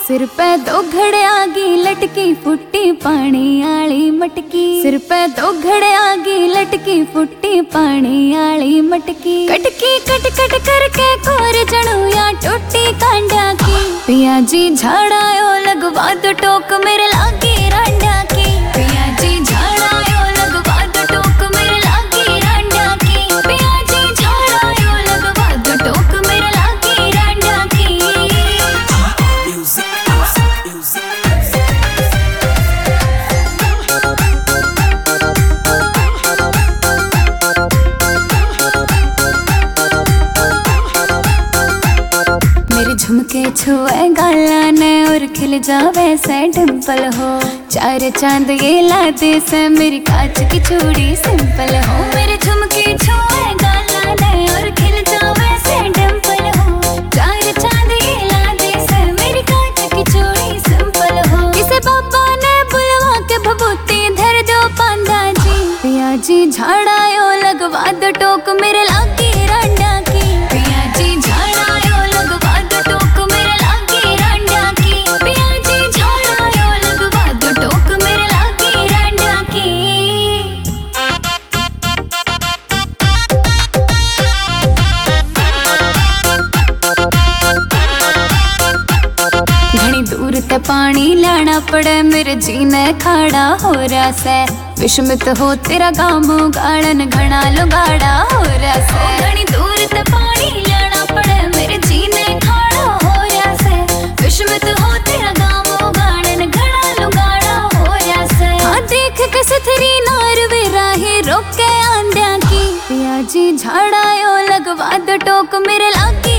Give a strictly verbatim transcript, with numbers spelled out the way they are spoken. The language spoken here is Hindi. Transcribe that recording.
सिर पे दो घड़े आगी लटकी फुट्टी पानी आली मटकी। सिर पे दो घड़े आगी लटकी फुट्टी पानी आली मटकी। कटकी कट कट करके कोर जणू या टोटी कांडा की। पिया जी झाड़ायो लगवा दो टोक मेरे लागी रांडा की। पिया जी झाड़ायो लगवा दो टोक मेरे लागी रांडा की। पिया जी झाड़ायो लगवा दो टोक मेरे लागी रांडा की। झुमके छुए गाला ने और खिल जावे से डिम्पल हो। चार चांद ये लाते से मेरी कांच की चूड़ी सिंपल हो। मेरे झुमके छुए गाला ने और खिल जावे से डिम्पल हो। चार चांद ये लाते से मेरी कांच की चूड़ी सिंपल हो। इसे पापा ने बुलवा के भभूति धर दो पांदा जी। पिया जी झाड़ायो लगवा दो टोक मेरे लागी रांडा की। पिया जी झाड़ायो लगवा दो टोक मेरे लागी रांडा की। पिया जी झाड़ायो लगवा दो टोक मेरे लागी रांडा की। घनी दूर ते पानी लाना पड़े मेरे जीने खाड़ा हो रहा से। विषमित हो तेरा गामो गाड़न घना लुगाड़ा हो रहा से। घनी दूर ते पानी लाना पड़े मेरे जीने खाड़ा हो रहा से। विषमित हो तेरा गामो गाड़न घना लुगाड़ा हो रहा से। हाँ देख के सुथरी नार वे राही रोके आंध्या की। पिया जी झाड़ायो लगवा दो टोक मेरे लागी